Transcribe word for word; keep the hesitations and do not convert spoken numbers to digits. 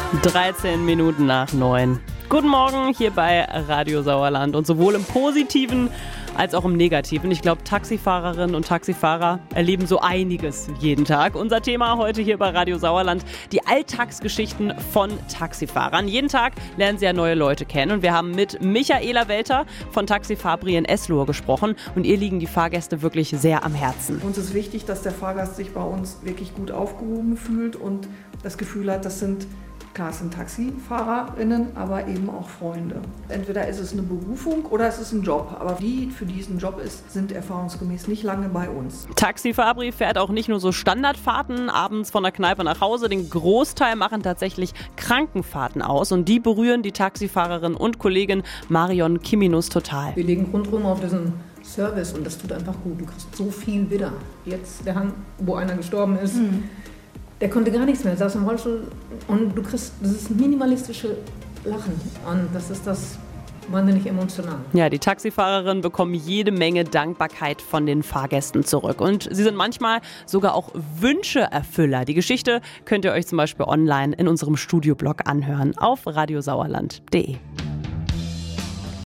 dreizehn Minuten nach neun. Guten Morgen hier bei Radio Sauerland und sowohl im Positiven als auch im Negativen. Ich glaube, Taxifahrerinnen und Taxifahrer erleben so einiges jeden Tag. Unser Thema heute hier bei Radio Sauerland, die Alltagsgeschichten von Taxifahrern. Jeden Tag lernen sie ja neue Leute kennen und wir haben mit Michaela Welter von Taxi Fabri in Eslohe gesprochen und ihr liegen die Fahrgäste wirklich sehr am Herzen. Uns ist wichtig, dass der Fahrgast sich bei uns wirklich gut aufgehoben fühlt und das Gefühl hat, das sind Klar, es sind TaxifahrerInnen, aber eben auch Freunde. Entweder ist es eine Berufung oder es ist ein Job. Aber die, für die es ein Job ist, sind erfahrungsgemäß nicht lange bei uns. Taxi Fabri fährt auch nicht nur so Standardfahrten abends von der Kneipe nach Hause. Den Großteil machen tatsächlich Krankenfahrten aus. Und die berühren die Taxifahrerin und Kollegin Marion Kiminus total. Wir legen rundherum auf diesen Service und das tut einfach gut. Du kriegst so viel wieder. Jetzt der Hang, wo einer gestorben ist. Mhm. Der konnte gar nichts mehr, saß im Rollstuhl und du kriegst dieses minimalistische Lachen und das ist das wahnsinnig emotional. Ja, die Taxifahrerinnen bekommen jede Menge Dankbarkeit von den Fahrgästen zurück und sie sind manchmal sogar auch Wünscheerfüller. Die Geschichte könnt ihr euch zum Beispiel online in unserem Studioblog anhören auf radiosauerland punkt de.